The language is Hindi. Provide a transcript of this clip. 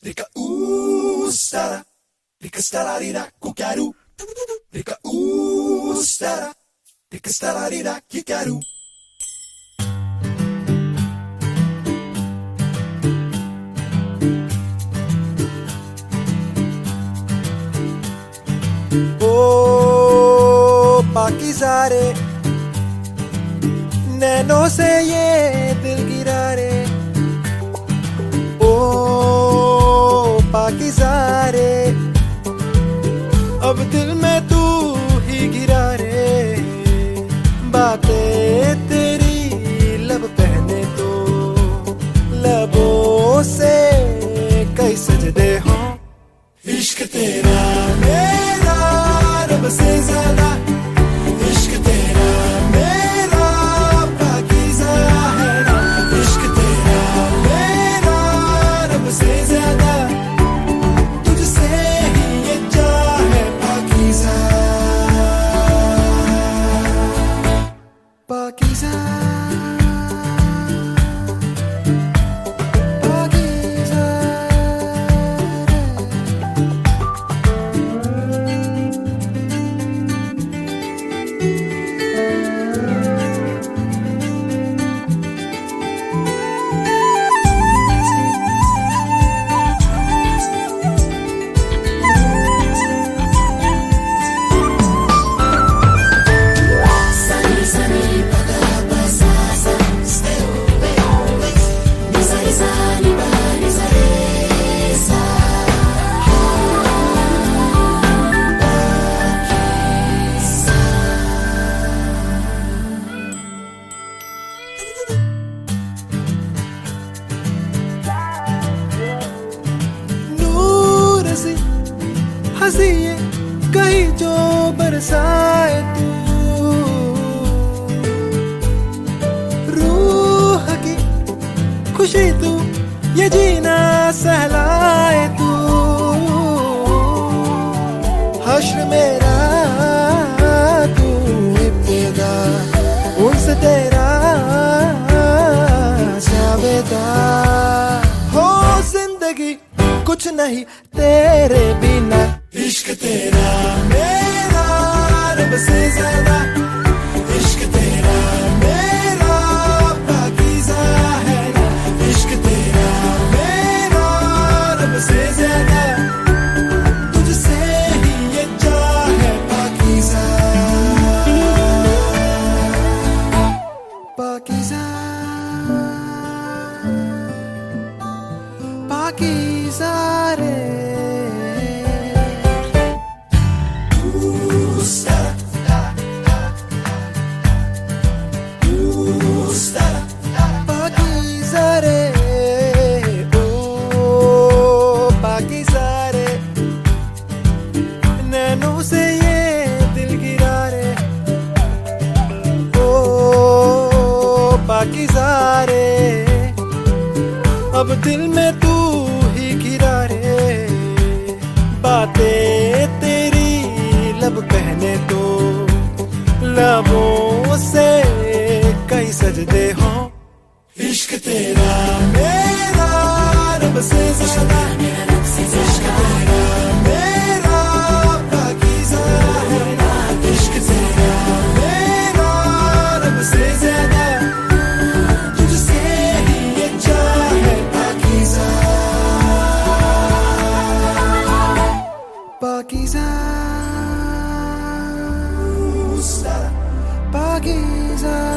Rika stara, rika stara rira kukaru. Rika stara, rika stara rira kikaru. ओ पाकीज़ा रे, नैनों से ये दिल गिरा रे। ओ पाकीज़ा रे, अब दिल में तू ही गिरा रे। बातें तेरी लब पहने तो लबों से कई सजदे हों। इश्क तेरा मेरा रब से ज्यादा, इश्क तेरा मेरा पाकीज़ा है ना। इश्क तेरा मेरा रब से ज्यादा, तुझसे ही ये चाह है पाकीज़ा। पाकीज़ा हंसी ये कहीं जो बरसाए तू, रूह की खुशी तू ये जीना सहलाए तू। हश्र मेरा तू इब्तिदा, उनसे तेरा जावेदा। हो जिंदगी कुछ नहीं तेरे बिना। इश्क तेरा मेरा रब से ज्यादा, इश्क तेरा मेरा पाकीज़ा है ना। इश्क तेरा मेरा रब से ज्यादा, तुझसे ही ये चाह है पाकीज़ा। पाकीज़ा पाकीज़ा रे। नैनों से ये दिल गिरा रे। ओ पाकीज़ा रे, अब दिल में तू ही गिरा रे। बातें तेरी लब कहने तो लबों से कई सजदे हों। इश्क तेरा मेरा रब से ज्यादा, इश्क तेरा मेरा पाकीज़ा है ना। इश्क तेरा मेरा रब से ज्यादा, तुझसे ही ये चाह है पाकीज़ा। पाकीज़ा पाकीज़ा।